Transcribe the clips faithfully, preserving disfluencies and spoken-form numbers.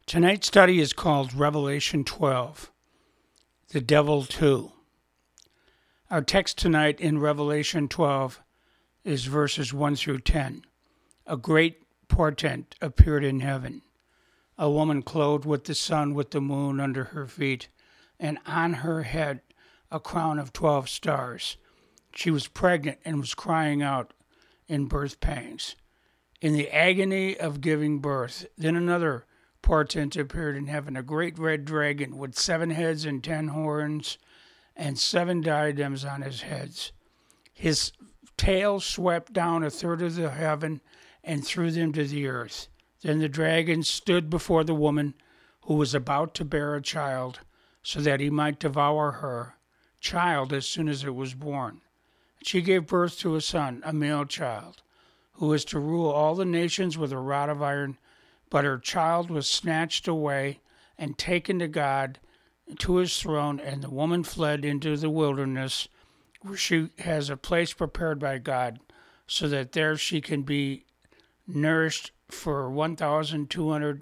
Tonight's study is called Revelation twelve, The Devil Too. Our text tonight in Revelation twelve is verses one through ten. A great portent appeared in heaven, a woman clothed with the sun with the moon under her feet, and on her head a crown of twelve stars. She was pregnant and was crying out in birth pangs, in the agony of giving birth. Then another portent appeared in heaven, a great red dragon with seven heads and ten horns and seven diadems on his heads. His tail swept down a third of the heaven and threw them to the earth. Then the dragon stood before the woman who was about to bear a child, so that he might devour her child as soon as it was born. She gave birth to a son, a male child, who was to rule all the nations with a rod of iron. But her child was snatched away and taken to God, to his throne, and the woman fled into the wilderness, where she has a place prepared by God, so that there she can be nourished for one thousand two hundred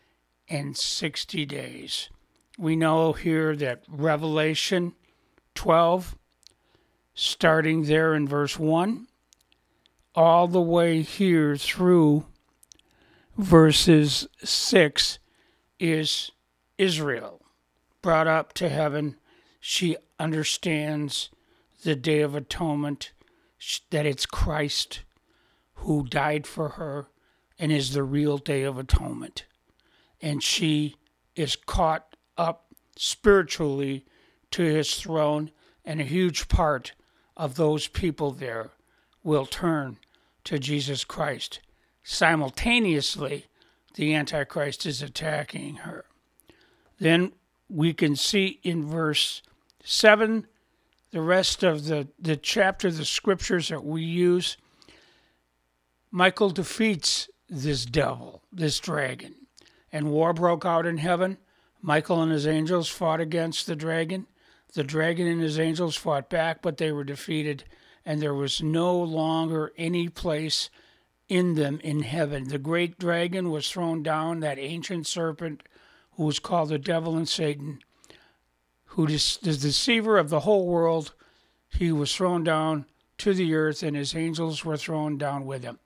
sixty days. We know here that Revelation twelve, starting there in verse one, all the way here through verses six, is Israel brought up to heaven. She understands the Day of Atonement, that it's Christ who died for her and is the real Day of Atonement. And she is caught up spiritually to his throne, and a huge part of those people there will turn to Jesus Christ. Simultaneously, the Antichrist is attacking her. Then we can see in verse seven, the rest of the, the chapter, the scriptures that we use. Michael defeats this devil, this dragon, and war broke out in heaven. Michael and his angels fought against the dragon. The dragon and his angels fought back, but they were defeated, and there was no longer any place in them in heaven. The great dragon was thrown down, that ancient serpent who was called the devil and Satan, who is the deceiver of the whole world. He was thrown down to the earth, and his angels were thrown down with him.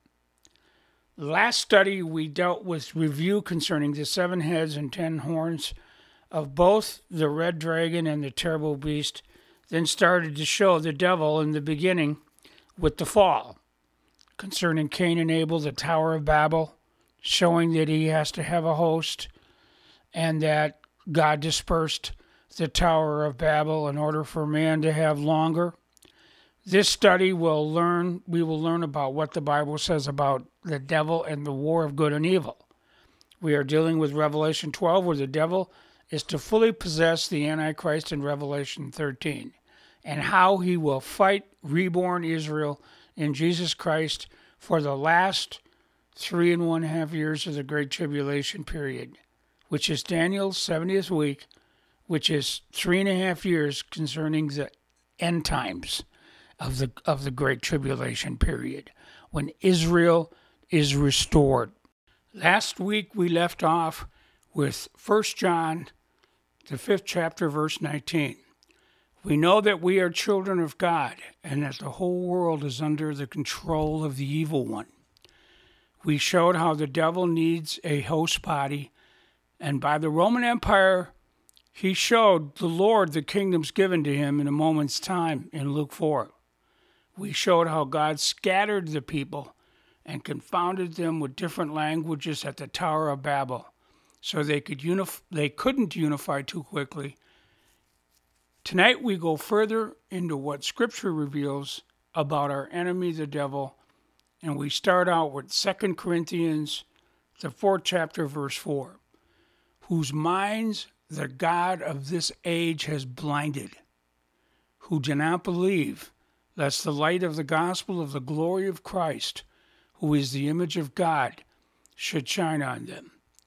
Last study, we dealt with review concerning the seven heads and ten horns of both the red dragon and the terrible beast, then started to show the devil in the beginning with the fall. Concerning Cain and Abel, the Tower of Babel, showing that he has to have a host, and that God dispersed the Tower of Babel in order for man to have longer. This study will learn, we will learn about what the Bible says about the devil and the war of good and evil. We are dealing with Revelation twelve, where the devil is to fully possess the Antichrist in Revelation thirteen, and how he will fight reborn Israel in Jesus Christ for the last three and one half years of the Great Tribulation period, which is Daniel's seventieth week, which is three and a half years concerning the end times of the of the Great Tribulation period, when Israel is restored. Last week we left off with First John, the fifth chapter, verse nineteen. We know that we are children of God, and that the whole world is under the control of the evil one. We showed how the devil needs a host body, and by the Roman Empire, he showed the Lord the kingdoms given to him in a moment's time in Luke four. We showed how God scattered the people and confounded them with different languages at the Tower of Babel, so they could unif- they couldn't unify too quickly. Tonight we go further into what Scripture reveals about our enemy, the devil, and we start out with Second Corinthians, the fourth chapter, verse four, whose minds the God of this age has blinded, who do not believe, lest the light of the gospel of the glory of Christ, who is the image of God, should shine on them.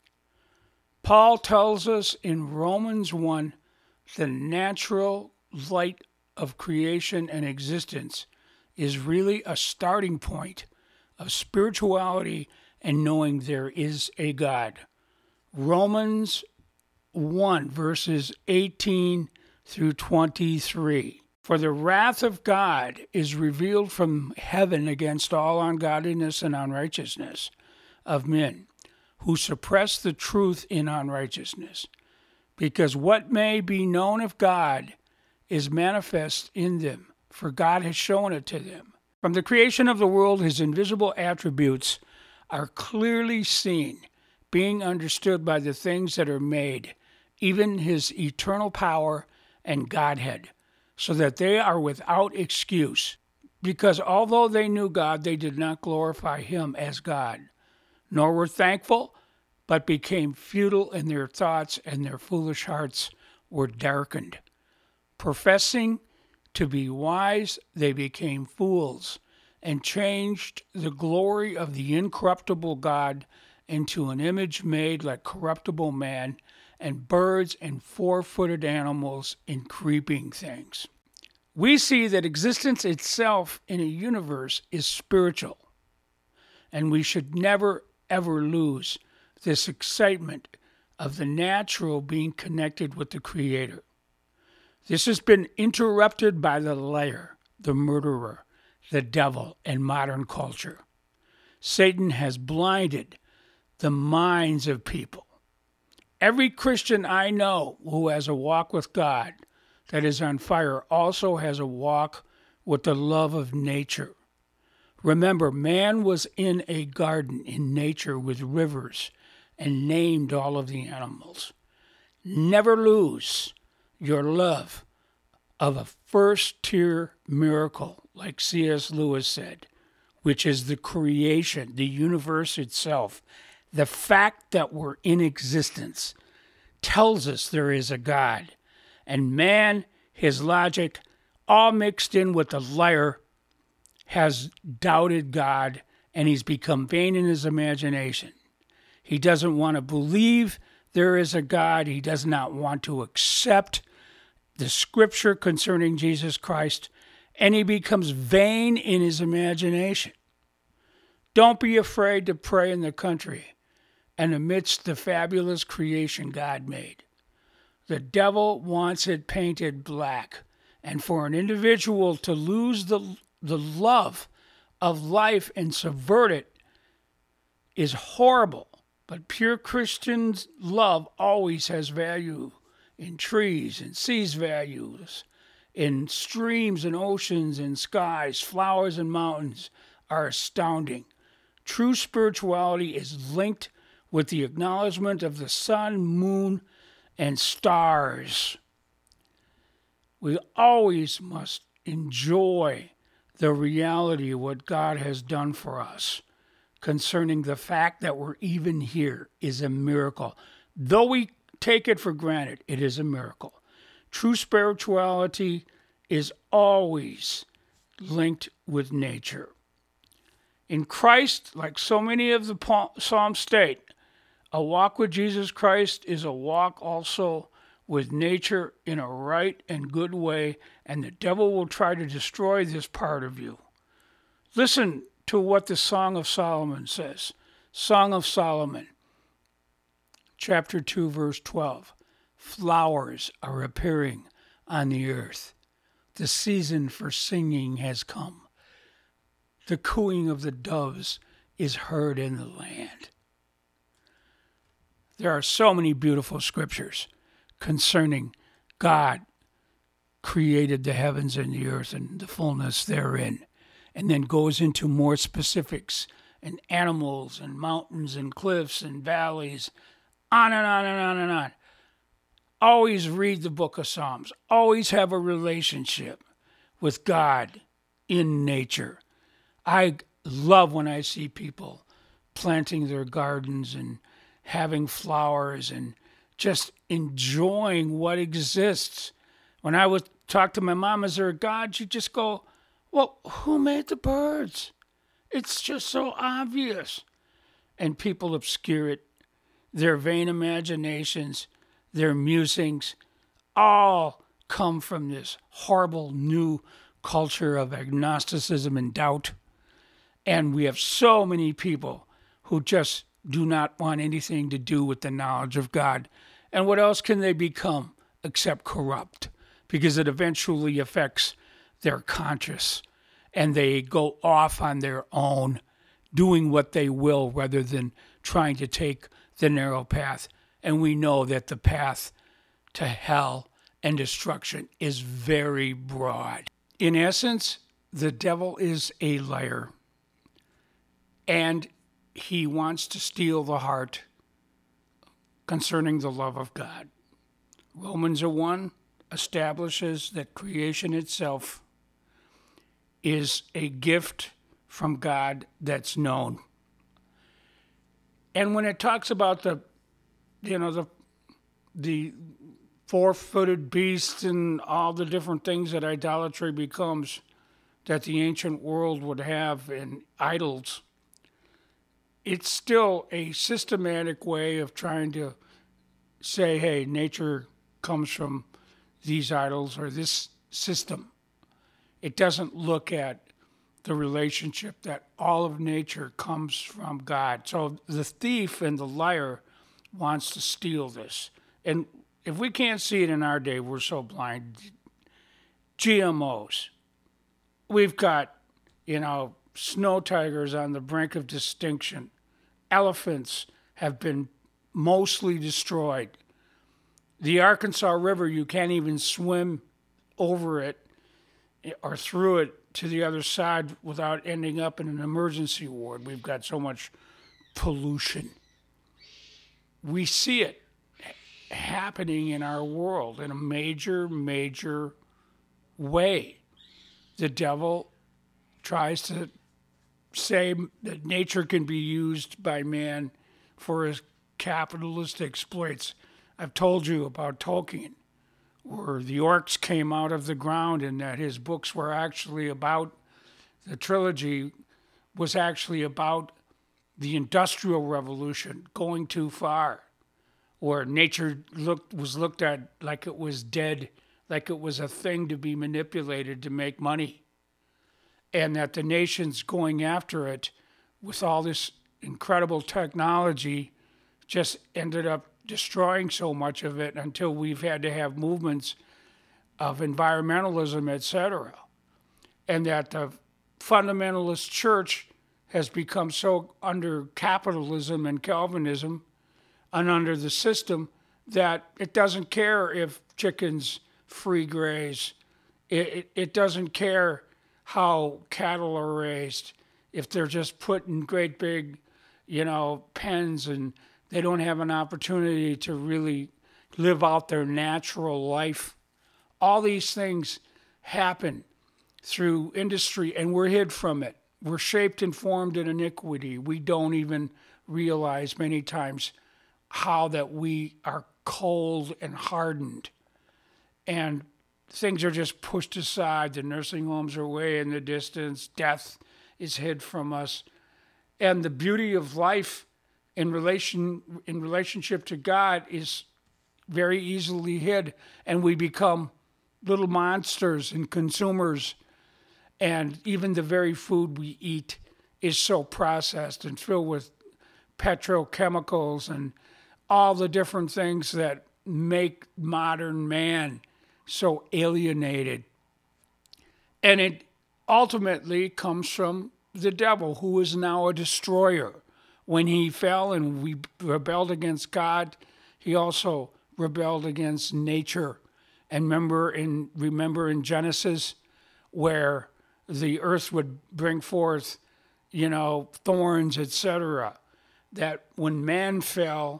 Paul tells us in Romans one, the natural light of creation and existence is really a starting point of spirituality and knowing there is a God. Romans one, verses eighteen through twenty-three. For the wrath of God is revealed from heaven against all ungodliness and unrighteousness of men, who suppress the truth in unrighteousness, because what may be known of God is manifest in them, for God has shown it to them. From the creation of the world, his invisible attributes are clearly seen, being understood by the things that are made, even his eternal power and Godhead, so that they are without excuse. Because although they knew God, they did not glorify him as God, nor were thankful, but became futile in their thoughts, and their foolish hearts were darkened. Professing to be wise, they became fools, and changed the glory of the incorruptible God into an image made like corruptible man, and birds and four-footed animals and creeping things. We see that existence itself in a universe is spiritual, and we should never, ever lose this excitement of the natural being connected with the Creator. This has been interrupted by the liar, the murderer, the devil, and modern culture. Satan has blinded the minds of people. Every Christian I know who has a walk with God that is on fire also has a walk with the love of nature. Remember, man was in a garden in nature with rivers and named all of the animals. Never lose your love of a first-tier miracle, like C S Lewis said, which is the creation, the universe itself. The fact that we're in existence tells us there is a God. And man, his logic, all mixed in with the liar, has doubted God, and he's become vain in his imagination. He doesn't want to believe there is a God. He does not want to accept the scripture concerning Jesus Christ, and he becomes vain in his imagination. Don't be afraid to pray in the country and amidst the fabulous creation God made. The devil wants it painted black, and for an individual to lose the, the love of life and subvert it is horrible. But pure Christian love always has value in trees and sees values in streams and oceans and skies. Flowers and mountains are astounding. True spirituality is linked with the acknowledgement of the sun, moon, and stars. We always must enjoy the reality of what God has done for us concerning the fact that we're even here is a miracle. Though we take it for granted, it is a miracle. True spirituality is always linked with nature. In Christ, like so many of the Psalms state, a walk with Jesus Christ is a walk also with nature in a right and good way, and the devil will try to destroy this part of you. Listen to what the Song of Solomon says. Song of Solomon, chapter two, verse twelve. Flowers are appearing on the earth. The season for singing has come. The cooing of the doves is heard in the land. There are so many beautiful scriptures concerning God created the heavens and the earth and the fullness therein, and then goes into more specifics and animals and mountains and cliffs and valleys, on and on and on and on. Always read the book of Psalms. Always have a relationship with God in nature. I love when I see people planting their gardens and having flowers and just enjoying what exists. When I would talk to my mom, is there a God? She'd just go, well, who made the birds? It's just so obvious. And people obscure it. Their vain imaginations, their musings, all come from this horrible new culture of agnosticism and doubt. And we have so many people who just do not want anything to do with the knowledge of God. And what else can they become except corrupt? Because it eventually affects their conscience, and they go off on their own, doing what they will rather than trying to take the narrow path. And we know that the path to hell and destruction is very broad. In essence, the devil is a liar, and he wants to steal the heart concerning the love of God. Romans one establishes that creation itself is a gift from God that's known. And when it talks about the, you know, the the four-footed beasts and all the different things that idolatry becomes, that the ancient world would have in idols, it's still a systematic way of trying to say, hey, nature comes from these idols or this system. It doesn't look at the relationship that all of nature comes from God. So the thief and the liar wants to steal this. And if we can't see it in our day, we're so blind. G M Os. We've got, you know, snow tigers on the brink of extinction. Elephants have been mostly destroyed. The Arkansas River, you can't even swim over it or through it to the other side without ending up in an emergency ward. We've got so much pollution. We see it happening in our world in a major, major way. The devil tries to say that nature can be used by man for his capitalist exploits. I've told you about Tolkien, where the orcs came out of the ground and that his books were actually about, the trilogy was actually about the Industrial Revolution going too far, where nature looked was looked at like it was dead, like it was a thing to be manipulated to make money, and that the nations going after it with all this incredible technology just ended up destroying so much of it until we've had to have movements of environmentalism, et cetera. And that the fundamentalist church has become so under capitalism and Calvinism and under the system that it doesn't care if chickens free graze. It, it, it doesn't care how cattle are raised. If they're just put in great big, you know, pens and they don't have an opportunity to really live out their natural life. All these things happen through industry, and we're hid from it. We're shaped and formed in iniquity. We don't even realize many times how that we are cold and hardened. And things are just pushed aside. The nursing homes are way in the distance. Death is hid from us. And the beauty of life in relation in relationship to God is very easily hid, and we become little monsters and consumers. And even the very food we eat is so processed and filled with petrochemicals and all the different things that make modern man so alienated. And it ultimately comes from the devil, who is now a destroyer. When he fell and we rebelled against God, he also rebelled against nature. And remember in remember in Genesis, where the earth would bring forth, you know, thorns, et cetera. That when man fell,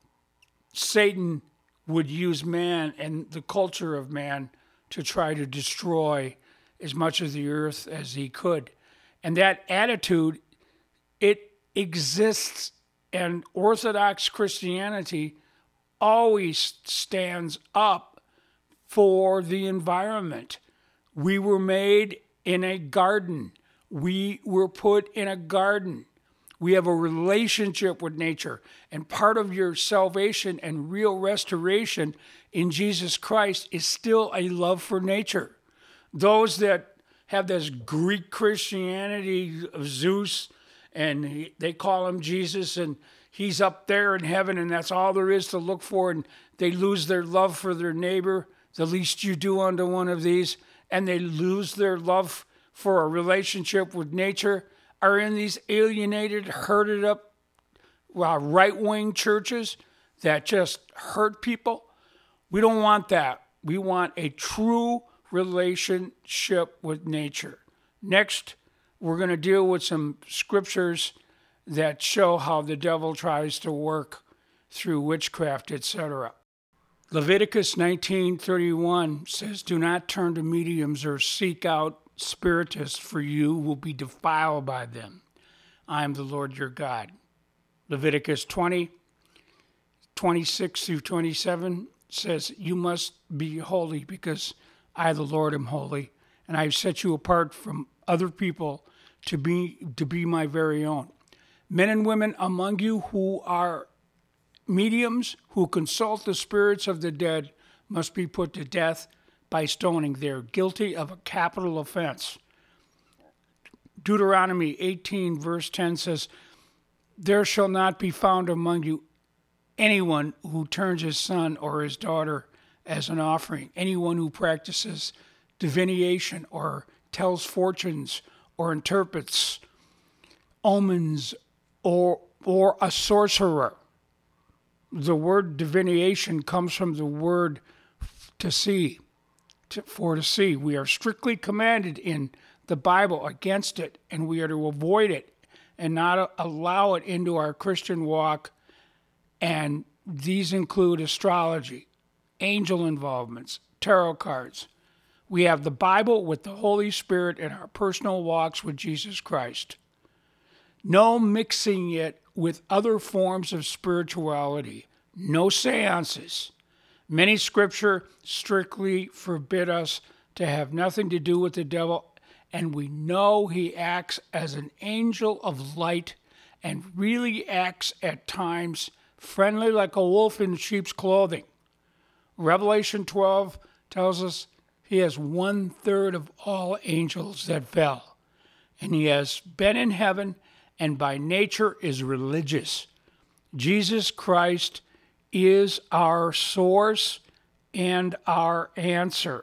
Satan would use man and the culture of man to try to destroy as much of the earth as he could. And that attitude, it exists, and Orthodox Christianity always stands up for the environment. We were made in a garden. We were put in a garden. We have a relationship with nature, and part of your salvation and real restoration in Jesus Christ is still a love for nature. Those that have this Greek Christianity of Zeus, and he, they call him Jesus, and he's up there in heaven and that's all there is to look for, and they lose their love for their neighbor, the least you do unto one of these, and they lose their love for a relationship with nature, are in these alienated, herded up well, right-wing churches that just hurt people. We don't want that. We want a true relationship with nature. Next, we're going to deal with some scriptures that show how the devil tries to work through witchcraft, et cetera. Leviticus nineteen thirty-one says, "Do not turn to mediums or seek out spiritists, for you will be defiled by them. I am the Lord your God." Leviticus twenty, twenty-six through twenty-seven says, "You must be holy because I, the Lord, am holy, and I have set you apart from other people to be to be my very own. Men and women among you who are mediums, who consult the spirits of the dead, must be put to death by stoning. They're guilty of a capital offense." Deuteronomy eighteen, verse ten says, "There shall not be found among you anyone who turns his son or his daughter as an offering, anyone who practices divination or tells fortunes or interprets omens or or a sorcerer." The word divination comes from the word to see, to, for to see. We are strictly commanded in the Bible against it, and we are to avoid it and not allow it into our Christian walk. And these include astrology, angel involvements, tarot cards. We have the Bible with the Holy Spirit in our personal walks with Jesus Christ. No mixing it with other forms of spirituality. No seances. Many scripture strictly forbid us to have nothing to do with the devil, and we know he acts as an angel of light and really acts at times friendly like a wolf in sheep's clothing. Revelation twelve tells us he has one third of all angels that fell, and he has been in heaven and by nature is religious. Jesus Christ is our source and our answer.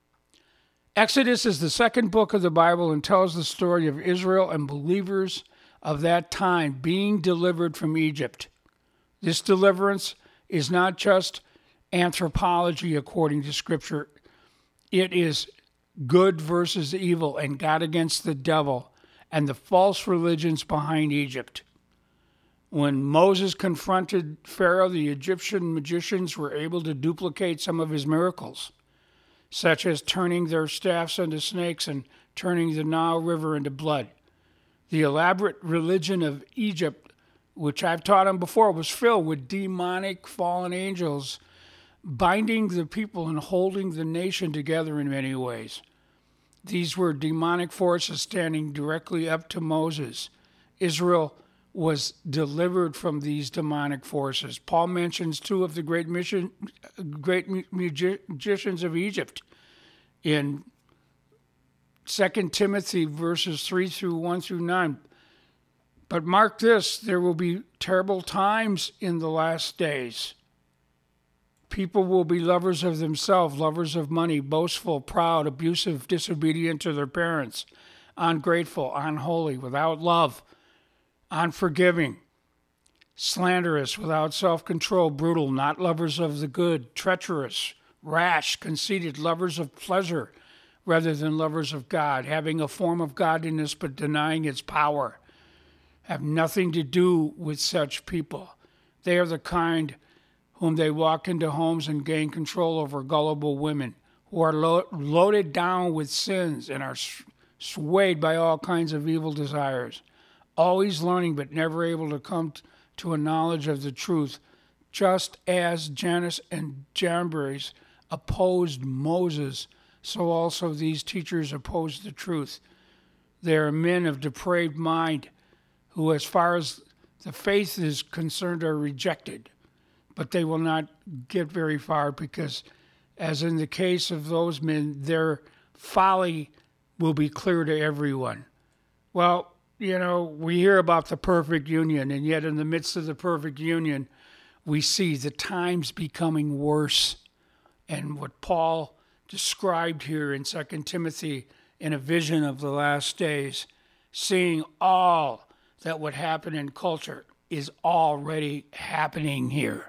Exodus is the second book of the Bible and tells the story of Israel and believers of that time being delivered from Egypt. This deliverance is not just anthropology according to Scripture. It is good versus evil and God against the devil and the false religions behind Egypt. When Moses confronted Pharaoh, the Egyptian magicians were able to duplicate some of his miracles, such as turning their staffs into snakes and turning the Nile River into blood. The elaborate religion of Egypt, which I've taught him before, was filled with demonic fallen angels binding the people and holding the nation together in many ways. These were demonic forces standing directly up to Moses. Israel was delivered from these demonic forces. Paul mentions two of the great mission, great magicians of Egypt in Second Timothy verses three through one through nine. But mark this, there will be terrible times in the last days. People will be lovers of themselves, lovers of money, boastful, proud, abusive, disobedient to their parents, ungrateful, unholy, without love, unforgiving, slanderous, without self-control, brutal, not lovers of the good, treacherous, rash, conceited, lovers of pleasure rather than lovers of God, having a form of godliness but denying its power. Have nothing to do with such people. They are the kind whom they walk into homes and gain control over gullible women who are lo- loaded down with sins and are s- swayed by all kinds of evil desires, always learning but never able to come t- to a knowledge of the truth, just as Jannes and Jambres opposed Moses, so also these teachers oppose the truth. They are men of depraved mind who, as far as the faith is concerned, are rejected. But they will not get very far because, as in the case of those men, their folly will be clear to everyone. Well, you know, we hear about the perfect union, and yet in the midst of the perfect union, we see the times becoming worse. And what Paul described here in Second Timothy in a vision of the last days, seeing all that would happen in culture is already happening here.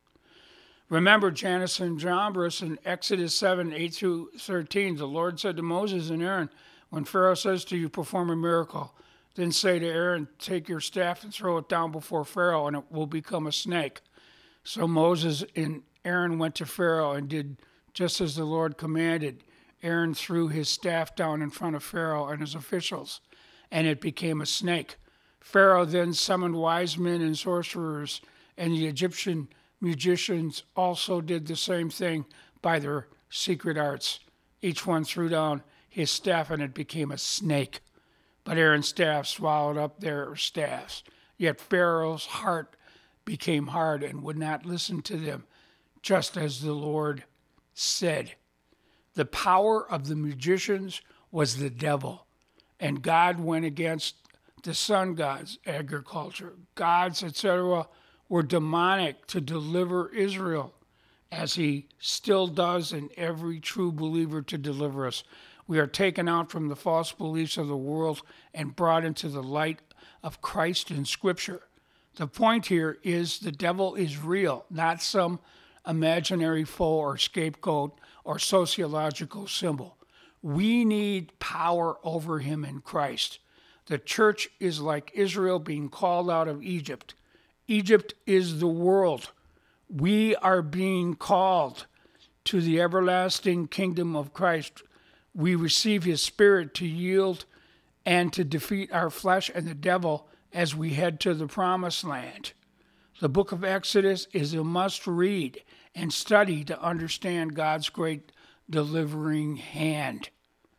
Remember Jannes and Jambres in Exodus seven, eight through thirteen. The Lord said to Moses and Aaron, when Pharaoh says to you, perform a miracle, then say to Aaron, take your staff and throw it down before Pharaoh, and it will become a snake. So Moses and Aaron went to Pharaoh and did just as the Lord commanded. Aaron threw his staff down in front of Pharaoh and his officials, and it became a snake. Pharaoh then summoned wise men and sorcerers, and the Egyptian magicians also did the same thing by their secret arts. Each one threw down his staff, and it became a snake. But Aaron's staff swallowed up their staffs. Yet Pharaoh's heart became hard and would not listen to them, just as the Lord said. The power of the magicians was the devil, and God went against the sun gods, agriculture, gods, et cetera, were demonic to deliver Israel, as he still does in every true believer to deliver us. We are taken out from the false beliefs of the world and brought into the light of Christ in Scripture. The point here is the devil is real, not some imaginary foe or scapegoat or sociological symbol. We need power over him in Christ. The church is like Israel being called out of Egypt. Egypt is the world. We are being called to the everlasting kingdom of Christ. We receive his spirit to yield and to defeat our flesh and the devil as we head to the promised land. The book of Exodus is a must read and study to understand God's great delivering hand.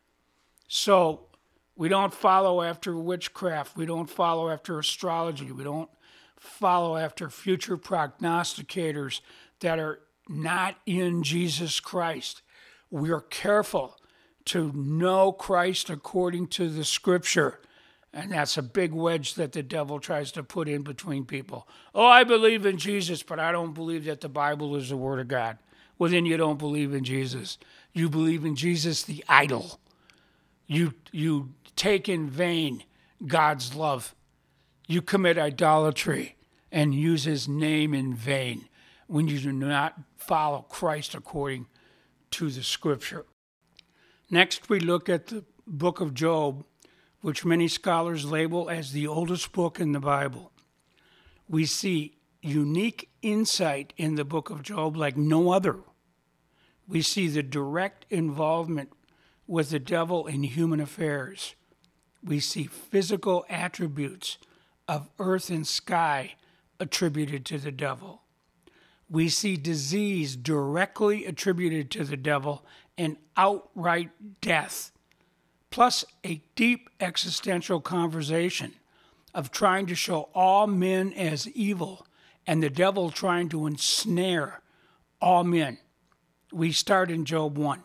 So we don't follow after witchcraft. We don't follow after astrology. We don't follow after future prognosticators that are not in Jesus Christ. We are careful to know Christ according to the Scripture. And that's a big wedge that the devil tries to put in between people. Oh, I believe in Jesus, but I don't believe that the Bible is the Word of God. Well, then you don't believe in Jesus. You believe in Jesus, the idol. You, you take in vain God's love. You commit idolatry and use his name in vain when you do not follow Christ according to the Scripture. Next, we look at the book of Job, which many scholars label as the oldest book in the Bible. We see unique insight in the book of Job like no other. We see the direct involvement with the devil in human affairs. We see physical attributes of earth and sky attributed to the devil. We see disease directly attributed to the devil and outright death, plus a deep existential conversation of trying to show all men as evil and the devil trying to ensnare all men. We start in Job one.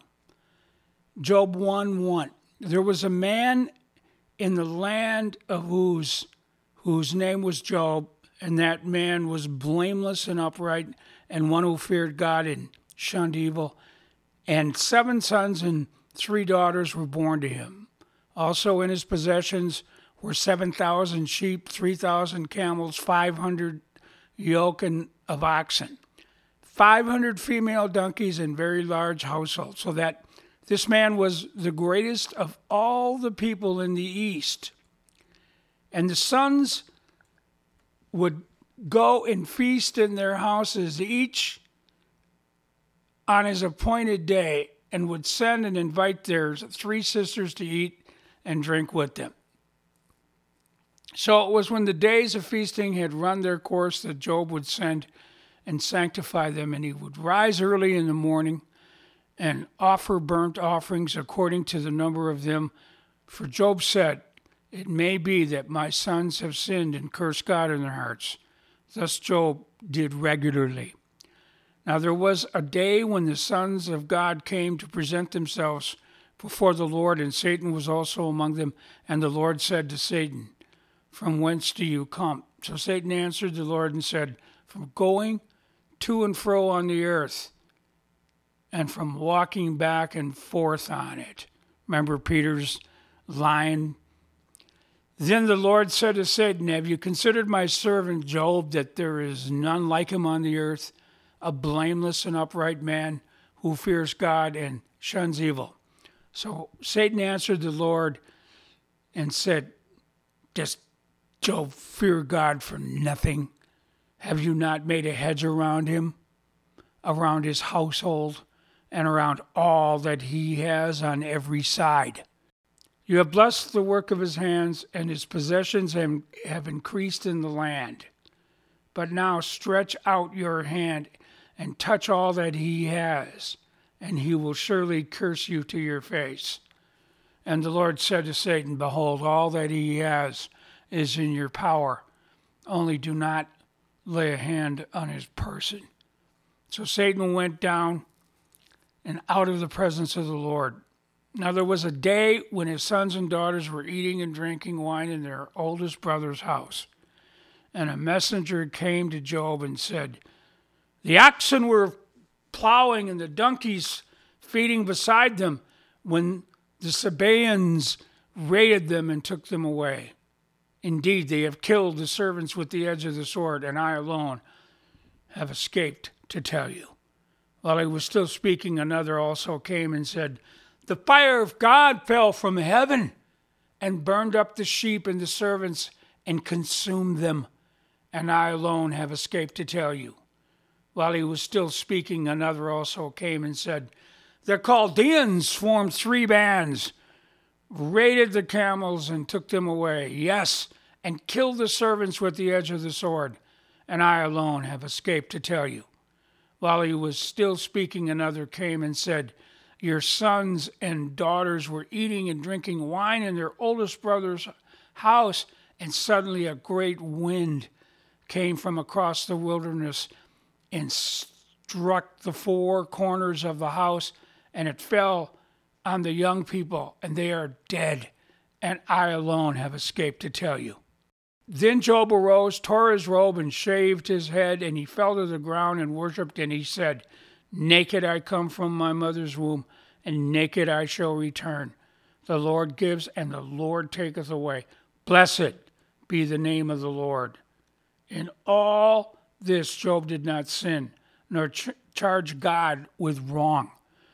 Job one one. There was a man in the land of Uz, whose name was Job, and that man was blameless and upright, and one who feared God and shunned evil. And seven sons and three daughters were born to him. Also in his possessions were seven thousand sheep, three thousand camels, five hundred yoke of oxen, five hundred female donkeys, and very large household, so that this man was the greatest of all the people in the east. And the sons would go and feast in their houses, each on his appointed day, and would send and invite their three sisters to eat and drink with them. So it was when the days of feasting had run their course that Job would send and sanctify them, and he would rise early in the morning and offer burnt offerings according to the number of them. For Job said, "It may be that my sons have sinned and cursed God in their hearts." Thus Job did regularly. Now there was a day when the sons of God came to present themselves before the Lord, and Satan was also among them. And the Lord said to Satan, from whence do you come? So Satan answered the Lord and said, from going to and fro on the earth, and from walking back and forth on it. Remember Peter's line? Then the Lord said to Satan, have you considered my servant Job, that there is none like him on the earth, a blameless and upright man who fears God and shuns evil? So Satan answered the Lord and said, does Job fear God for nothing? Have you not made a hedge around him, around his household, and around all that he has on every side? You have blessed the work of his hands, and his possessions have increased in the land. But now stretch out your hand and touch all that he has, and he will surely curse you to your face. And the Lord said to Satan, behold, all that he has is in your power. Only do not lay a hand on his person. So Satan went down and out of the presence of the Lord. Now there was a day when his sons and daughters were eating and drinking wine in their oldest brother's house. And a messenger came to Job and said, the oxen were plowing and the donkeys feeding beside them when the Sabaeans raided them and took them away. Indeed, they have killed the servants with the edge of the sword, and I alone have escaped to tell you. While he was still speaking, another also came and said, the fire of God fell from heaven and burned up the sheep and the servants and consumed them, and I alone have escaped to tell you. While he was still speaking, another also came and said, the Chaldeans formed three bands, raided the camels and took them away, yes, and killed the servants with the edge of the sword, and I alone have escaped to tell you. While he was still speaking, another came and said, your sons and daughters were eating and drinking wine in their oldest brother's house, and suddenly a great wind came from across the wilderness and struck the four corners of the house, and it fell on the young people, and they are dead, and I alone have escaped to tell you. Then Job arose, tore his robe, and shaved his head, and he fell to the ground and worshipped, and he said, naked I come from my mother's womb, and naked I shall return. The Lord gives, and the Lord taketh away. Blessed be the name of the Lord. In all this Job did not sin, nor ch- charge God with wrong.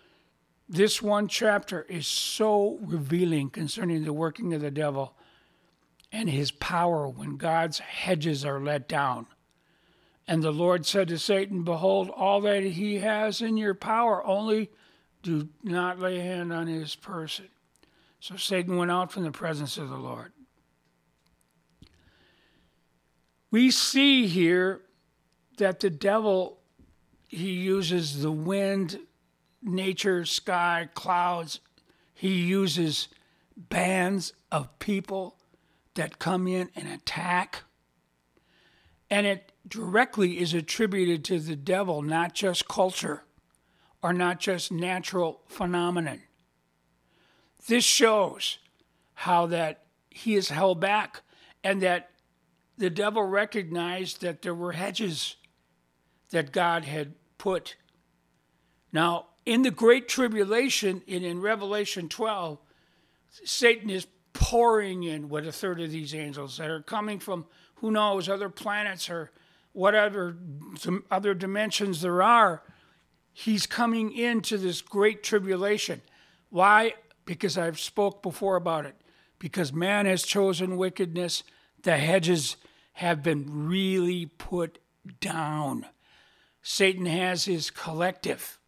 This one chapter is so revealing concerning the working of the devil and his power when God's hedges are let down. And the Lord said to Satan, behold, all that he has in your power, only do not lay a hand on his person. So Satan went out from the presence of the Lord. We see here that the devil, he uses the wind, nature, sky, clouds. He uses bands of people that come in and attack. And it directly is attributed to the devil, not just culture or not just natural phenomenon. This shows how that he is held back and that the devil recognized that there were hedges that God had put. Now, in the Great Tribulation, in, in Revelation twelve, Satan is pouring in with a third of these angels that are coming from, who knows, other planets or whatever other dimensions there are. He's coming into this Great Tribulation. Why? Because I've spoke before about it. Because man has chosen wickedness. The hedges have been really put down. Satan has his collective.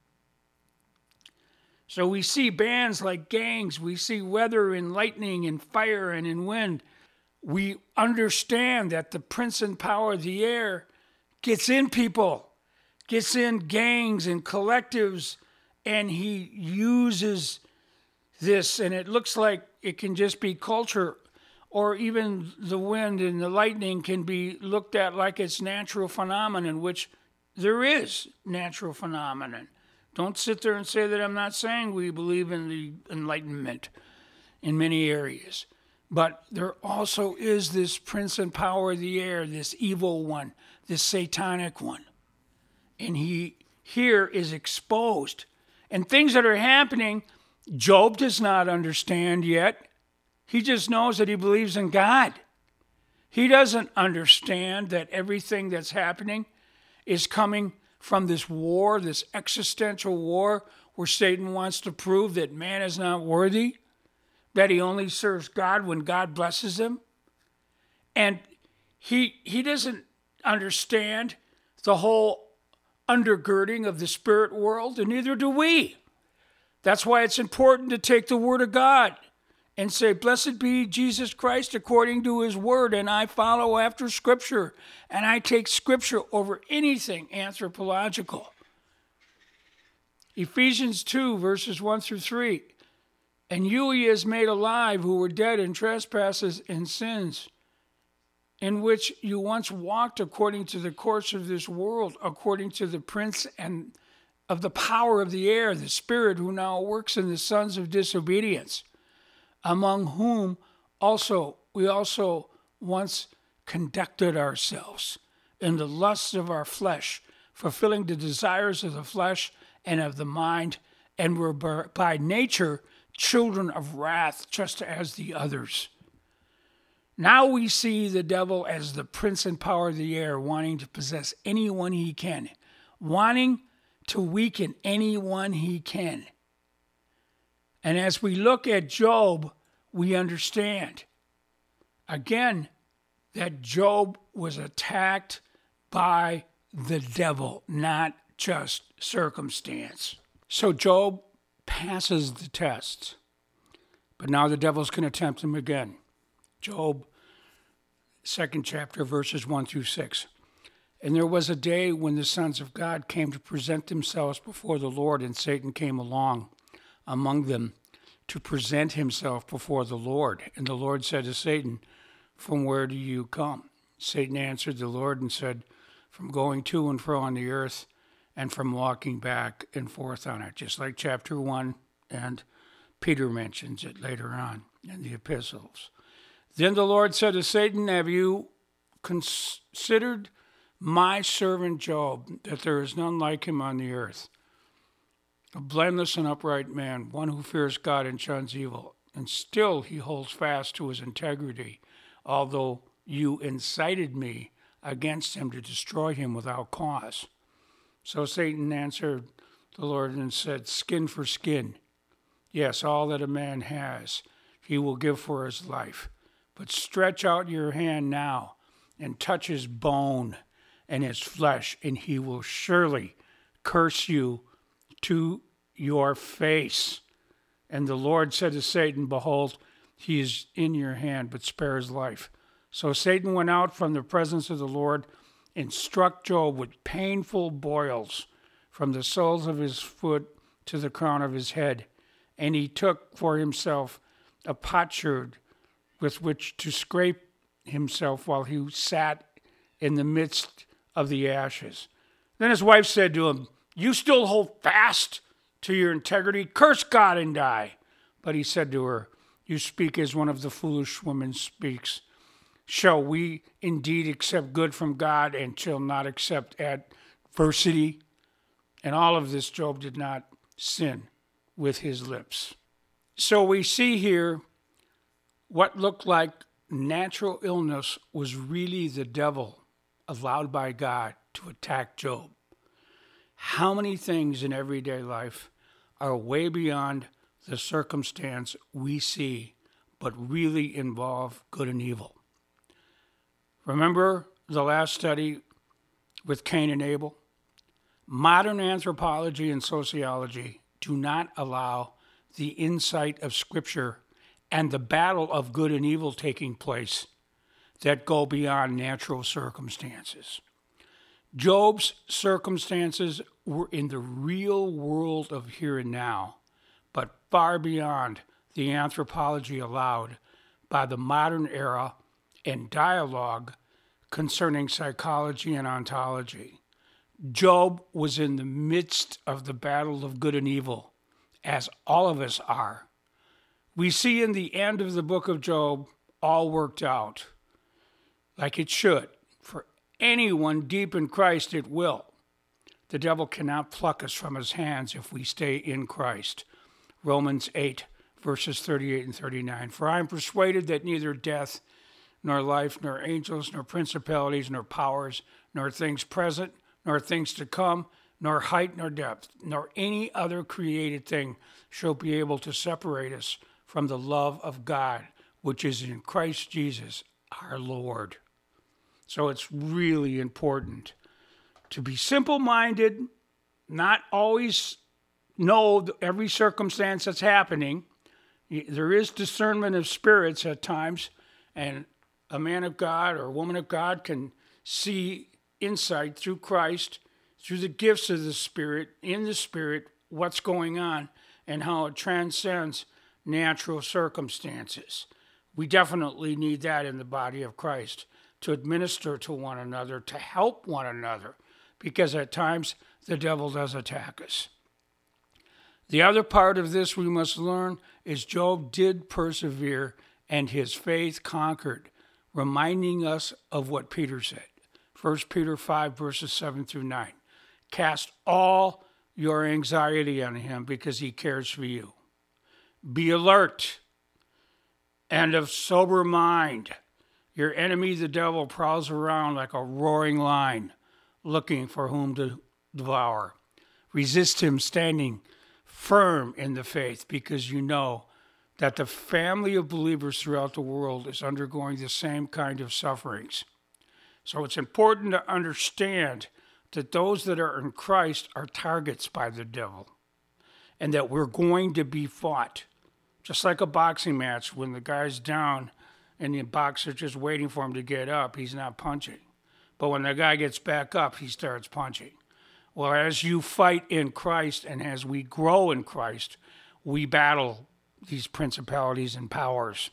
So we see bands like gangs. We see weather and lightning and fire and in wind. We understand that the prince and power of the air gets in people, gets in gangs and collectives, and he uses this, and it looks like it can just be culture, or even the wind and the lightning can be looked at like it's natural phenomenon, which there is natural phenomenon. Don't sit there and say that I'm not saying we believe in the Enlightenment in many areas. But there also is this prince and power of the air, this evil one, this satanic one. And he here is exposed. And things that are happening, Job does not understand yet. He just knows that he believes in God. He doesn't understand that everything that's happening is coming from this war, this existential war, where Satan wants to prove that man is not worthy, that he only serves God when God blesses him. And he he doesn't understand the whole undergirding of the spirit world, and neither do we. That's why it's important to take the word of God and say, blessed be Jesus Christ according to his word, and I follow after Scripture, and I take Scripture over anything anthropological. Ephesians two, verses one through three. And you he has made alive who were dead in trespasses and sins, in which you once walked according to the course of this world, according to the prince and of the power of the air, the spirit who now works in the sons of disobedience, among whom also we also once conducted ourselves in the lusts of our flesh, fulfilling the desires of the flesh and of the mind, and were by nature children of wrath, just as the others. Now we see the devil as the prince and power of the air, wanting to possess anyone he can, wanting to weaken anyone he can. And as we look at Job, we understand, again, that Job was attacked by the devil, not just circumstance. So Job passes the test, but now the devil's going to tempt him again. Job, second chapter, verses one through six. And there was a day when the sons of God came to present themselves before the Lord, and Satan came along among them to present himself before the Lord. And the Lord said to Satan, from where do you come? Satan answered the Lord and said, from going to and fro on the earth, and from walking back and forth on it, just like chapter one, and Peter mentions it later on in the epistles. Then the Lord said to Satan, have you considered my servant Job, that there is none like him on the earth, a blameless and upright man, one who fears God and shuns evil, and still he holds fast to his integrity, although you incited me against him to destroy him without cause. So Satan answered the Lord and said, skin for skin. Yes, all that a man has, he will give for his life. But stretch out your hand now and touch his bone and his flesh, and he will surely curse you to your face. And the Lord said to Satan, behold, he is in your hand, but spare his life. So Satan went out from the presence of the Lord and struck Job with painful boils from the soles of his foot to the crown of his head. And he took for himself a potsherd with which to scrape himself while he sat in the midst of the ashes. Then his wife said to him, you still hold fast to your integrity? Curse God and die. But he said to her, you speak as one of the foolish women speaks. Shall we indeed accept good from God and shall not accept adversity? And all of this Job did not sin with his lips. So we see here what looked like natural illness was really the devil allowed by God to attack Job. How many things in everyday life are way beyond the circumstance we see, but really involve good and evil? Remember the last study with Cain and Abel? Modern anthropology and sociology do not allow the insight of Scripture and the battle of good and evil taking place that go beyond natural circumstances. Job's circumstances were in the real world of here and now, but far beyond the anthropology allowed by the modern era and dialogue concerning psychology and ontology. Job was in the midst of the battle of good and evil, as all of us are. We see in the end of the book of Job all worked out like it should. For anyone deep in Christ, it will. The devil cannot pluck us from his hands if we stay in Christ. Romans eight, verses thirty-eight and thirty-nine. For I am persuaded that neither death, nor life, nor angels, nor principalities, nor powers, nor things present, nor things to come, nor height, nor depth, nor any other created thing shall be able to separate us from the love of God, which is in Christ Jesus, our Lord. So it's really important to be simple-minded, not always know every circumstance that's happening. There is discernment of spirits at times, and a man of God or a woman of God can see insight through Christ, through the gifts of the Spirit, in the Spirit, what's going on and how it transcends natural circumstances. We definitely need that in the body of Christ, to administer to one another, to help one another, because at times the devil does attack us. The other part of this we must learn is Job did persevere and his faith conquered, reminding us of what Peter said. First Peter five, verses seven through nine. Cast all your anxiety on him because he cares for you. Be alert and of sober mind. Your enemy, the devil, prowls around like a roaring lion, looking for whom to devour. Resist him, standing firm in the faith, because you know that the family of believers throughout the world is undergoing the same kind of sufferings. So it's important to understand that those that are in Christ are targets by the devil, and that we're going to be fought. Just like a boxing match, when the guy's down and the boxer's just waiting for him to get up, he's not punching. But when the guy gets back up, he starts punching. Well, as you fight in Christ and as we grow in Christ, we battle these principalities and powers.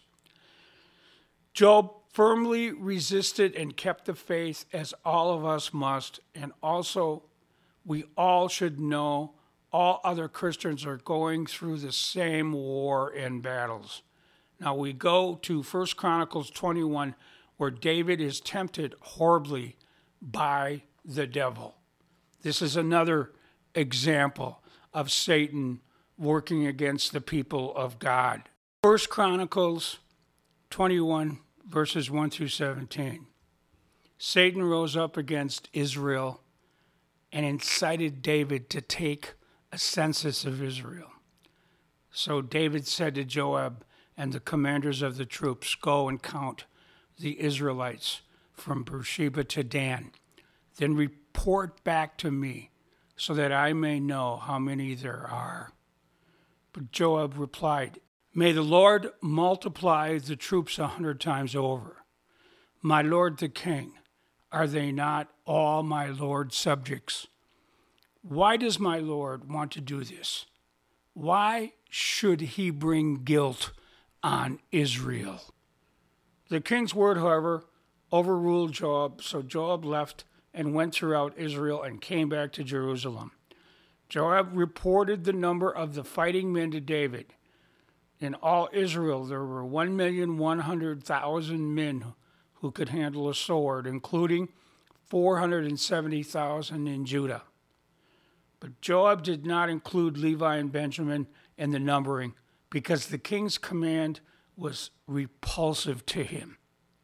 Job firmly resisted and kept the faith, as all of us must, and also we all should know all other Christians are going through the same war and battles. Now we go to First Chronicles twenty-one, where David is tempted horribly by the devil. This is another example of Satan working against the people of God. First Chronicles twenty-one, verses one through seventeen. Satan rose up against Israel and incited David to take a census of Israel. So David said to Joab and the commanders of the troops, go and count the Israelites from Beersheba to Dan. Then report back to me so that I may know how many there are. But Joab replied, may the Lord multiply the troops a hundred times over. My lord the king, are they not all my lord's subjects? Why does my lord want to do this? Why should he bring guilt on Israel? The king's word, however, overruled Joab, so Joab left and went throughout Israel and came back to Jerusalem. Joab reported the number of the fighting men to David. In all Israel, there were one million one hundred thousand men who could handle a sword, including four hundred seventy thousand in Judah. But Joab did not include Levi and Benjamin in the numbering because the king's command was repulsive to him.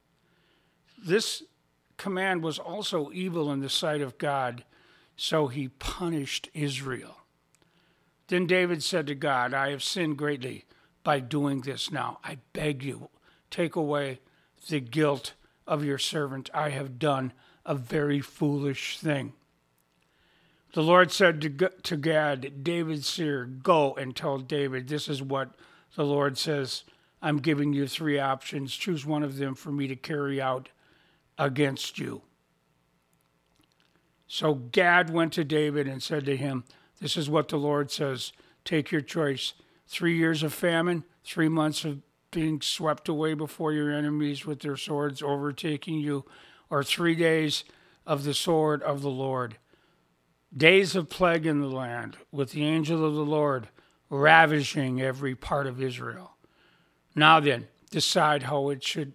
This command was also evil in the sight of God, so he punished Israel. Then David said to God, I have sinned greatly by doing this now. I beg you, take away the guilt of your servant. I have done a very foolish thing. The Lord said to, to Gad, David's seer, go and tell David, this is what the Lord says. I'm giving you three options. Choose one of them for me to carry out against you. So Gad went to David and said to him, this is what the Lord says. Take your choice. Three years of famine, three months of being swept away before your enemies with their swords overtaking you, or three days of the sword of the Lord. Days of plague in the land, with the angel of the Lord ravishing every part of Israel. Now then, decide how it should,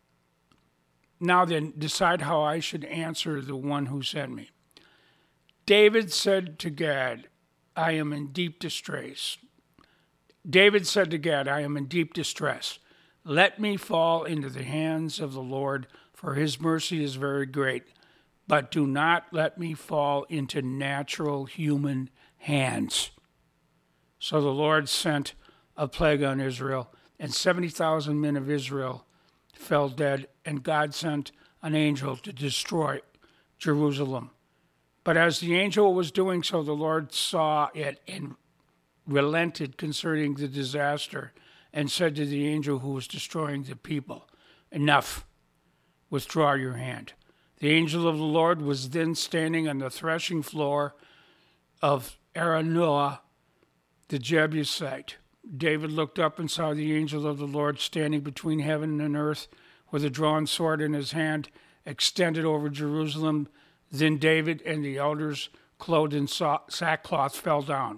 now then, decide how I should answer the one who sent me. David said to Gad, I am in deep distress. David said to Gad, I am in deep distress. Let me fall into the hands of the Lord, for his mercy is very great. But do not let me fall into natural human hands. So the Lord sent a plague on Israel, and seventy thousand men of Israel fell dead, and God sent an angel to destroy Jerusalem. But as the angel was doing so, the Lord saw it and relented concerning the disaster, and said to the angel who was destroying the people, enough, withdraw your hand. The angel of the Lord was then standing on the threshing floor of Araunah, the Jebusite. David looked up and saw the angel of the Lord standing between heaven and earth with a drawn sword in his hand, extended over Jerusalem. Then David and the elders, clothed in sackcloth, fell down,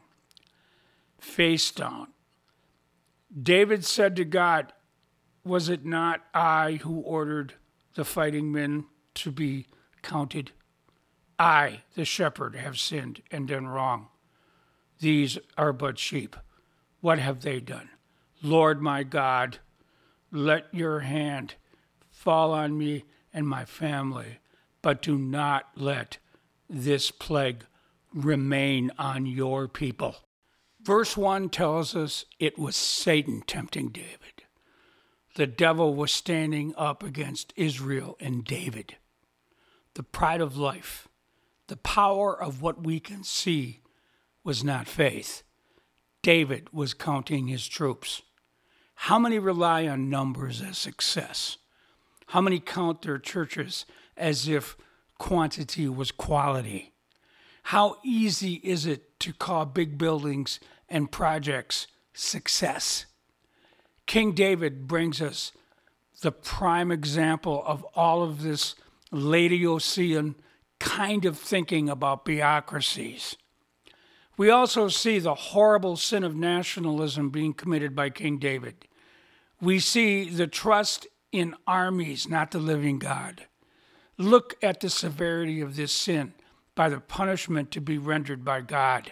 face down. David said to God, was it not I who ordered the fighting men to be counted? I, the shepherd, have sinned and done wrong. These are but sheep. What have they done? Lord my God, let your hand fall on me and my family, but do not let this plague remain on your people. Verse one tells us it was Satan tempting David. The devil was standing up against Israel and David. The pride of life, the power of what we can see, was not faith. David was counting his troops. How many rely on numbers as success? How many count their churches as if quantity was quality? How easy is it to call big buildings and projects success? King David brings us the prime example of all of this Laodicean kind of thinking about bureaucracies. We also see the horrible sin of nationalism being committed by King David. We see the trust in armies, not the living God. Look at the severity of this sin by the punishment to be rendered by God.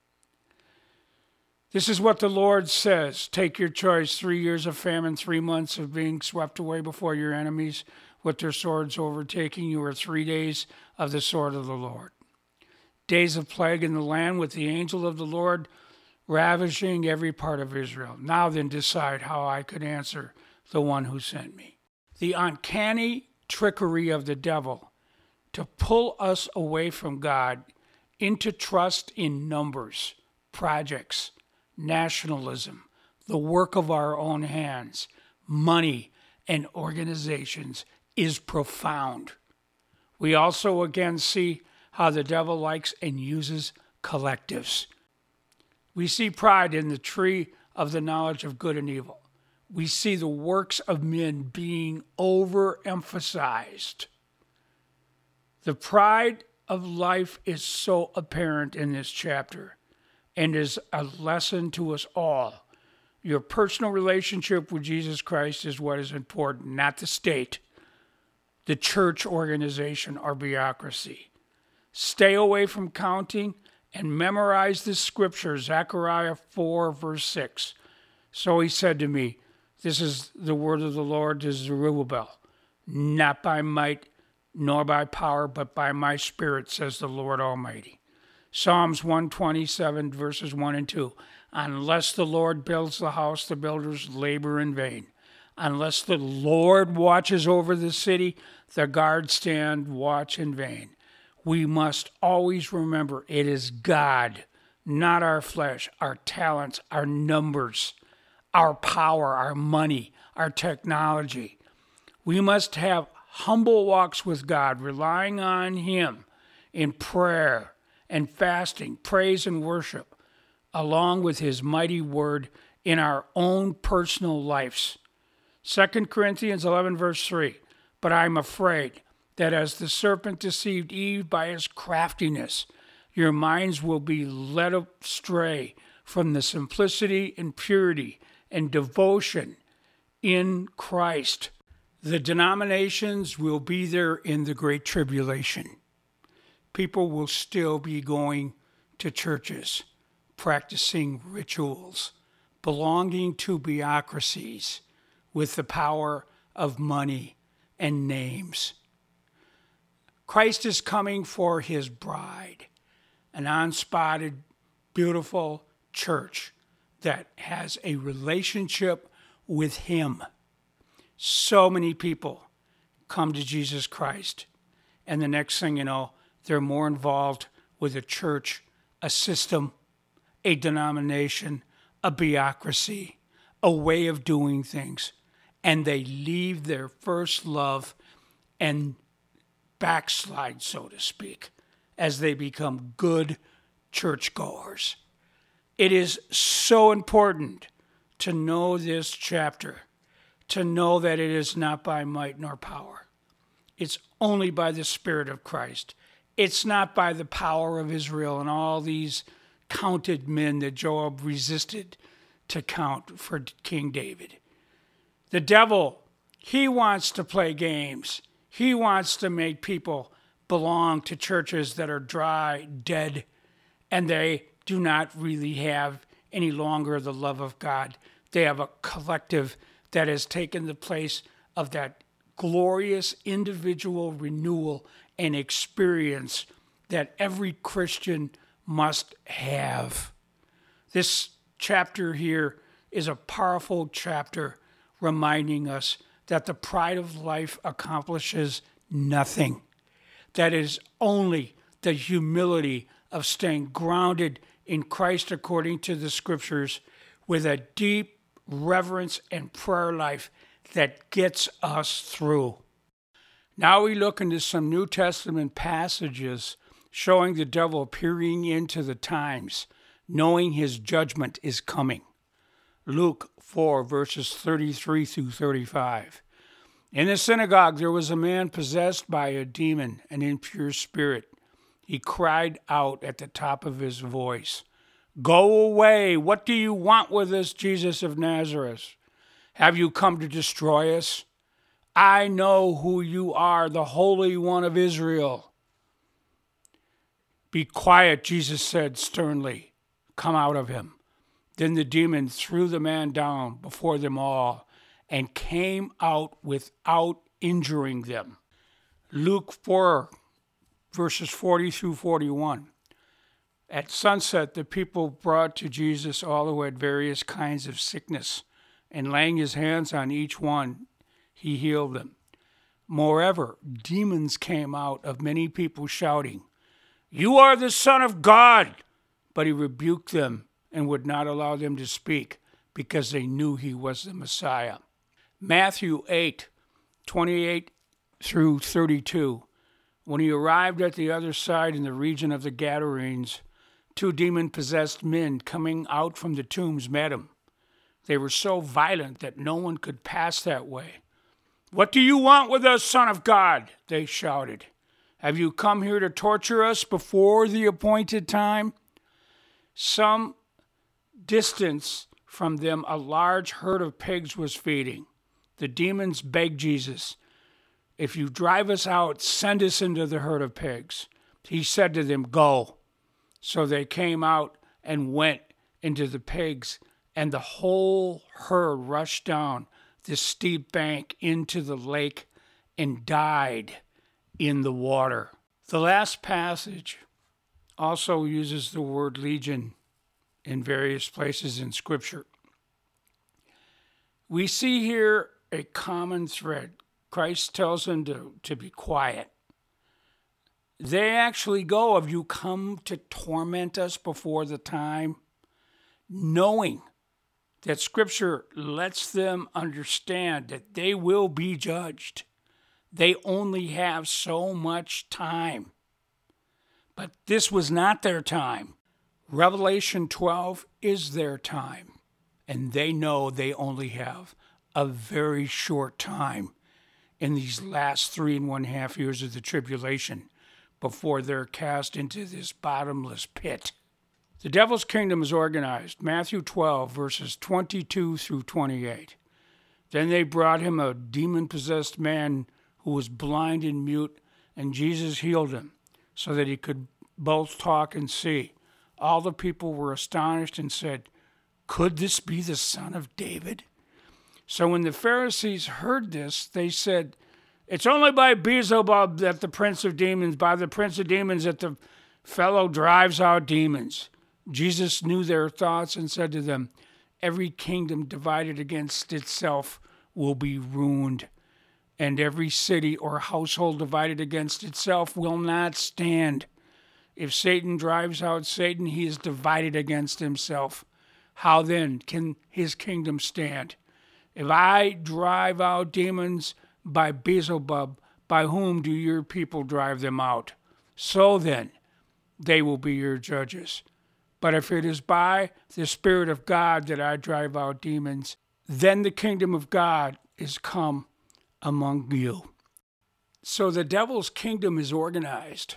This is what the Lord says. Take your choice, three years of famine, three months of being swept away before your enemies with their swords overtaking you, or three days of the sword of the Lord. Days of plague in the land with the angel of the Lord ravaging every part of Israel. Now then decide how I could answer the one who sent me. The uncanny trickery of the devil to pull us away from God into trust in numbers, projects, nationalism, the work of our own hands, money, and organizations is profound. We also again see how the devil likes and uses collectives. We see pride in the tree of the knowledge of good and evil. We see the works of men being overemphasized. The pride of life is so apparent in this chapter and is a lesson to us all. Your personal relationship with Jesus Christ is what is important, not the state, the church organization, or bureaucracy. Stay away from counting and memorize this scripture, Zechariah four, verse six. So he said to me, this is the word of the Lord to Zerubbabel, not by might nor by power, but by my spirit, says the Lord Almighty. Psalms one twenty-seven, verses one and two. Unless the Lord builds the house, the builders labor in vain. Unless the Lord watches over the city, the guards stand watch in vain. We must always remember it is God, not our flesh, our talents, our numbers, our power, our money, our technology. We must have humble walks with God, relying on Him in prayer and fasting, praise and worship, along with His mighty word in our own personal lives. Second Corinthians eleven, verse three, but I'm afraid that as the serpent deceived Eve by his craftiness, your minds will be led astray from the simplicity and purity and devotion in Christ. The denominations will be there in the Great Tribulation. People will still be going to churches, practicing rituals, belonging to bureaucracies with the power of money and names. Christ is coming for his bride, an unspotted, beautiful church that has a relationship with him. So many people come to Jesus Christ, and the next thing you know, they're more involved with a church, a system, a denomination, a bureaucracy, a way of doing things, and they leave their first love and backslide, so to speak, as they become good churchgoers. It is so important to know this chapter, to know that it is not by might nor power. It's only by the Spirit of Christ. It's not by the power of Israel and all these counted men that Joab resisted to count for King David. The devil, he wants to play games. He wants to make people belong to churches that are dry, dead, and they do not really have any longer the love of God. They have a collective that has taken the place of that glorious individual renewal and experience that every Christian must have. This chapter here is a powerful chapter reminding us that the pride of life accomplishes nothing. That is only the humility of staying grounded in Christ according to the scriptures with a deep reverence and prayer life that gets us through. Now we look into some New Testament passages showing the devil peering into the times, knowing his judgment is coming. Luke four, verses thirty-three through thirty-five. In the synagogue there was a man possessed by a demon, an impure spirit. He cried out at the top of his voice, "Go away! What do you want with us, Jesus of Nazareth? Have you come to destroy us? I know who you are, the Holy One of Israel." "Be quiet," Jesus said sternly. "Come out of him." Then the demon threw the man down before them all and came out without injuring them. Luke four, verses forty through forty-one. At sunset, the people brought to Jesus all who had various kinds of sickness, and laying his hands on each one, he healed them. Moreover, demons came out of many people shouting, "You are the Son of God!" But he rebuked them and would not allow them to speak because they knew he was the Messiah. Matthew eight, twenty-eight through thirty-two. When he arrived at the other side in the region of the Gadarenes, two demon-possessed men coming out from the tombs met him. They were so violent that no one could pass that way. "What do you want with us, Son of God?" they shouted. "Have you come here to torture us before the appointed time?" Some distance from them, a large herd of pigs was feeding. The demons begged Jesus, "If you drive us out, send us into the herd of pigs." He said to them, "Go." So they came out and went into the pigs, and the whole herd rushed down the steep bank into the lake and died in the water. The last passage also uses the word legion in various places in Scripture. We see here a common thread. Christ tells them to, to be quiet. They actually go, "Have you come to torment us before the time?" Knowing that Scripture lets them understand that they will be judged. They only have so much time. But this was not their time. Revelation twelve is their time, and they know they only have a very short time in these last three and one half years of the tribulation before they're cast into this bottomless pit. The devil's kingdom is organized. Matthew twelve, verses twenty-two through twenty-eight. Then they brought him a demon-possessed man who was blind and mute, and Jesus healed him so that he could both talk and see. All the people were astonished and said, "Could this be the son of David?" So when the Pharisees heard this, they said, "It's only by Beelzebub that the prince of demons, by the prince of demons that the fellow drives out demons." Jesus knew their thoughts and said to them, "Every kingdom divided against itself will be ruined, and every city or household divided against itself will not stand. If Satan drives out Satan, he is divided against himself. How then can his kingdom stand? If I drive out demons by Beelzebub, by whom do your people drive them out? So then, they will be your judges. But if it is by the Spirit of God that I drive out demons, then the kingdom of God is come among you." So the devil's kingdom is organized.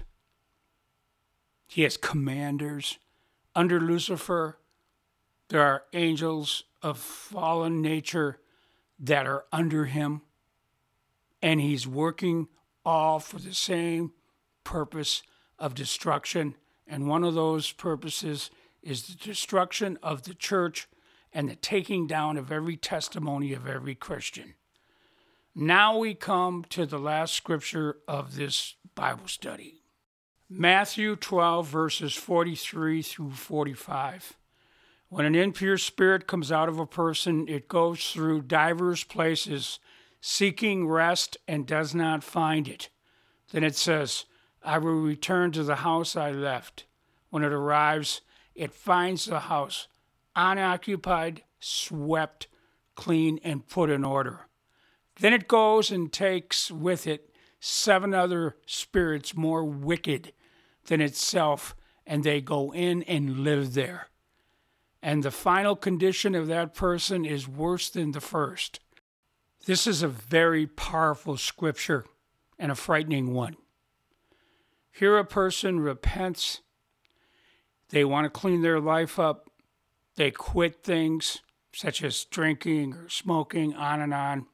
He has commanders. Under Lucifer, there are angels of fallen nature that are under him, and he's working all for the same purpose of destruction. And one of those purposes is the destruction of the church and the taking down of every testimony of every Christian. Now we come to the last scripture of this Bible study. Matthew twelve, verses forty-three through forty-five. When an impure spirit comes out of a person, it goes through divers places, seeking rest, and does not find it. Then it says, "I will return to the house I left." When it arrives, it finds the house unoccupied, swept, clean, and put in order. Then it goes and takes with it seven other spirits more wicked than itself, and they go in and live there. And the final condition of that person is worse than the first. This is a very powerful scripture and a frightening one. Here a person repents. They want to clean their life up. They quit things such as drinking or smoking, on and on.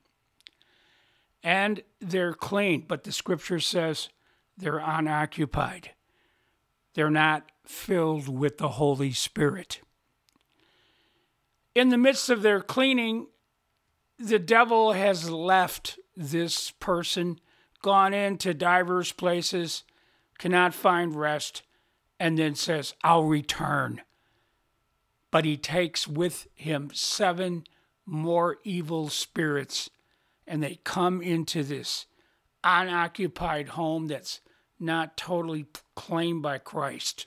And they're clean, but the scripture says they're unoccupied. They're not filled with the Holy Spirit. In the midst of their cleaning, the devil has left this person, gone into diverse places, cannot find rest, and then says, "I'll return." But he takes with him seven more evil spirits, and they come into this unoccupied home that's not totally claimed by Christ.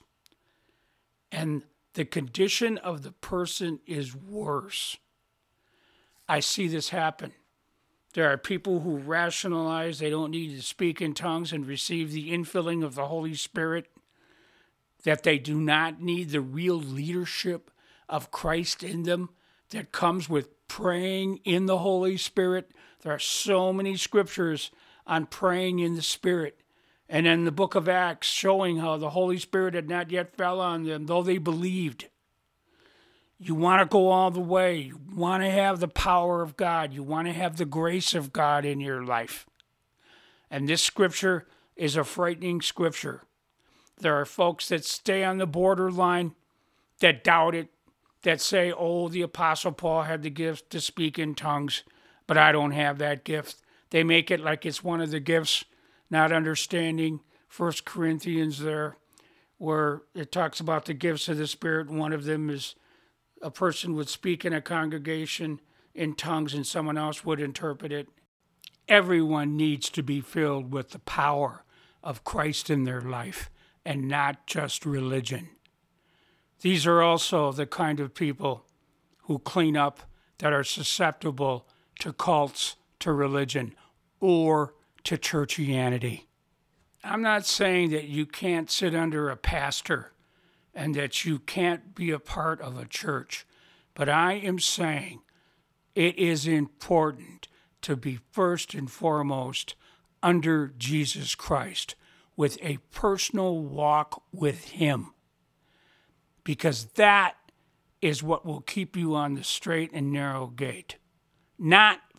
And the condition of the person is worse. I see this happen. There are people who rationalize they don't need to speak in tongues and receive the infilling of the Holy Spirit, that they do not need the real leadership of Christ in them that comes with praying in the Holy Spirit. There are so many scriptures on praying in the Spirit. And in the book of Acts, showing how the Holy Spirit had not yet fell on them, though they believed. You want to go all the way. You want to have the power of God. You want to have the grace of God in your life. And this scripture is a frightening scripture. There are folks that stay on the borderline, that doubt it, that say, "Oh, the Apostle Paul had the gift to speak in tongues, but I don't have that gift." They make it like it's one of the gifts, not understanding First Corinthians there, where it talks about the gifts of the Spirit. One of them is a person would speak in a congregation in tongues and someone else would interpret it. Everyone needs to be filled with the power of Christ in their life and not just religion. These are also the kind of people who clean up that are susceptible to cults, to religion, or to churchianity. I'm not saying that you can't sit under a pastor and that you can't be a part of a church, but I am saying it is important to be first and foremost under Jesus Christ with a personal walk with Him, because that is what will keep you on the straight and narrow gate. Not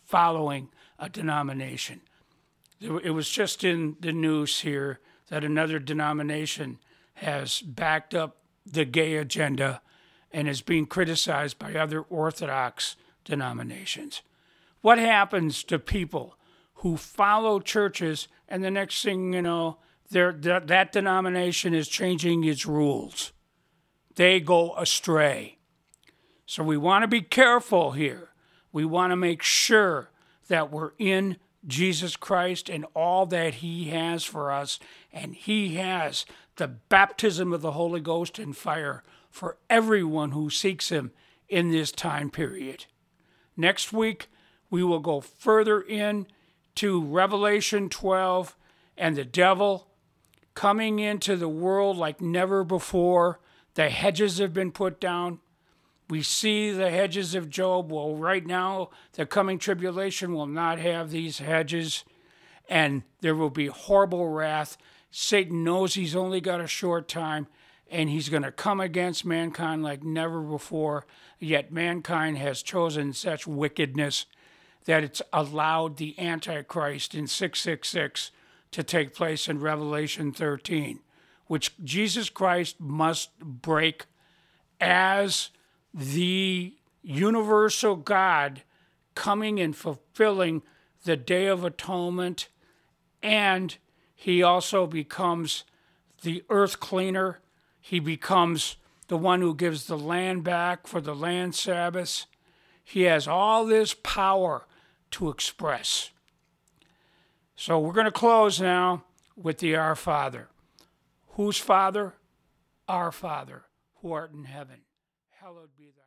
following a denomination. It was just in the news here that another denomination has backed up the gay agenda and is being criticized by other Orthodox denominations. What happens to people who follow churches and the next thing you know, that, that denomination is changing its rules? They go astray. So we want to be careful here. We want to make sure that we're in Jesus Christ and all that he has for us, and he has the baptism of the Holy Ghost and fire for everyone who seeks him in this time period. Next week, we will go further in to Revelation twelve and the devil coming into the world like never before. The hedges have been put down. We see the hedges of Job. Well, right now, the coming tribulation will not have these hedges, and there will be horrible wrath. Satan knows he's only got a short time, and he's going to come against mankind like never before. Yet mankind has chosen such wickedness that it's allowed the Antichrist in six six six to take place in Revelation thirteen, which Jesus Christ must break as the universal God coming and fulfilling the Day of Atonement, and he also becomes the earth cleaner. He becomes the one who gives the land back for the land Sabbaths. He has all this power to express. So we're going to close now with the Our Father. Whose Father? Our Father, who art in heaven. Hallowed be thy